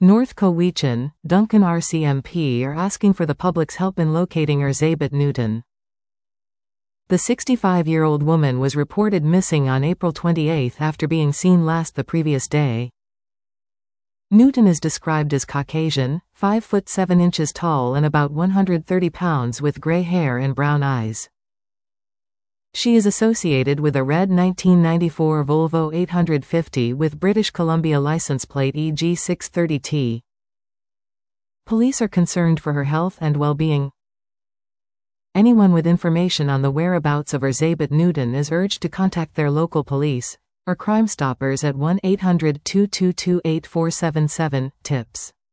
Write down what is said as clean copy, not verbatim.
North Cowichan, Duncan RCMP are asking for the public's help in locating Erzsébet Newton. The 65-year-old woman was reported missing on April 28 after being seen last the previous day. Newton is described as Caucasian, 5 foot 7 inches tall and about 130 pounds with gray hair and brown eyes. She is associated with a red 1994 Volvo 850 with British Columbia license plate EG630T. Police are concerned for her health and well-being. Anyone with information on the whereabouts of Erzsébet Newton is urged to contact their local police or Crime Stoppers at 1-800-222-8477, tips.